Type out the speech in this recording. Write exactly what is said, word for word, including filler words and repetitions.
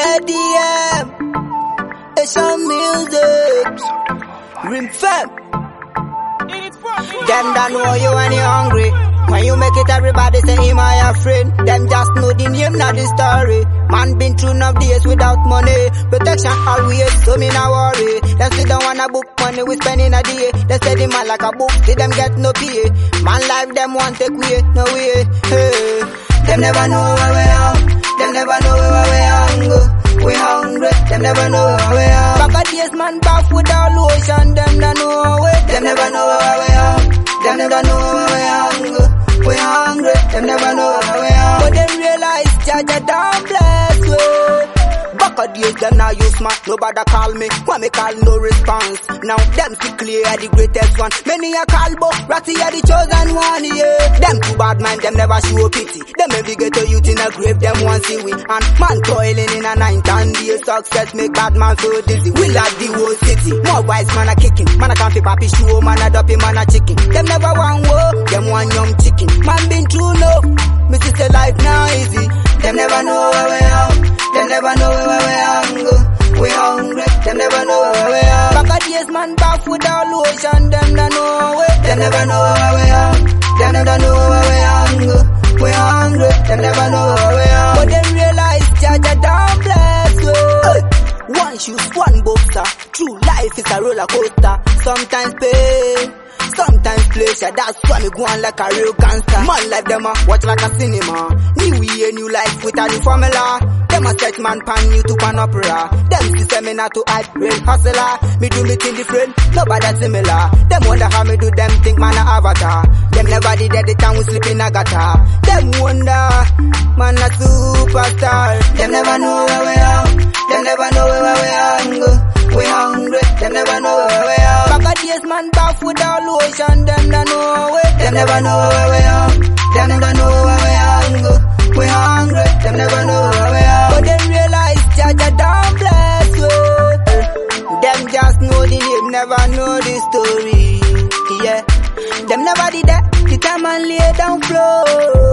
A D M, it's some music. Rim fam. Them don't know you when you're hungry. When you make it, everybody say him I a friend. Them just know the name, not the story. Man been through enough days without money. Protection always, so me not worry. Them still don't wanna book money, we spending a day. They say the man like a book, see them get no pay. Man life them want take way, no way. Hey. Them never know where we are. Them never know where we hungry. We hungry. Them never know where we are. Back a days man bath without lotion. Them don't know where. Them never know where we are. Them never know where we hungry. We hungry. Them never know where we are. But them realize Jaja don't bless we. Back a days them now use man. Nobody call me. When me call no response. Now them see clear the greatest one. Many a call but Ratty are the chosen one. Yeah. Them too bad man. Them never show pity. Them every get a youth in a grave. Them want see we. And man toiling in a night and day. Success make bad man so dizzy. We like the whole city. More wise man a kicking. Man a can't fi papi show. Man a duppy man a chicken. Them never want war. Them want young chicken. Man been through enough. Me sister life now easy. Them never know where we are. Them never know where we hungry. We hungry. Them never know where we are. Back a days man bath without lotion. Them don't know where. Them never know where we are. Them never know where we hungry. We hungry. Them never know where we are. But they realize Jaja don't bless you. One shoes, one boxer. True life is a roller coaster. Sometimes pain, sometimes pleasure. That's why me go on like a real gangster. Man like them a watch like a cinema. New year, new life with a new formula. Them a set man pan you to pan opera. Them system me not to hype real hustler. Me do me thing different, nobody similar. Them wonder how me do them think man a avatar. Them never did at the time we sleep in a gutter. Them wonder, man a superstar. Them never know where we are. Them never know where we hungry. We hungry. Them never know where we are. Back a days man bath without lotion. Them don't know where. Them never know where we are. Them never know where we hungry. We hungry. Them never know where we are. But they realize Jaja don't bless you. Them just know the name, never know the story. Yeah. Them never did that. The time and lay down flow.